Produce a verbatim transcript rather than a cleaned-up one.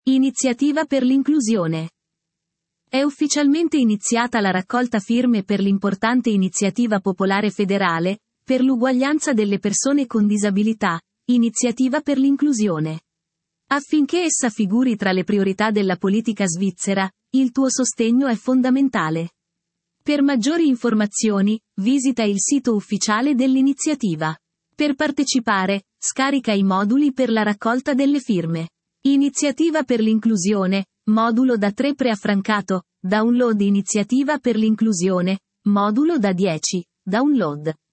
Iniziativa per l'inclusione. È ufficialmente iniziata la raccolta firme per l'importante iniziativa popolare federale, per l'uguaglianza delle persone con disabilità, Iniziativa per l'inclusione. Affinché essa figuri tra le priorità della politica svizzera, il tuo sostegno è fondamentale. Per maggiori informazioni, visita il sito ufficiale dell'iniziativa. Per partecipare, scarica i moduli per la raccolta delle firme. Iniziativa per l'inclusione, modulo da tre preaffrancato, download Iniziativa per l'inclusione, modulo da dieci, download.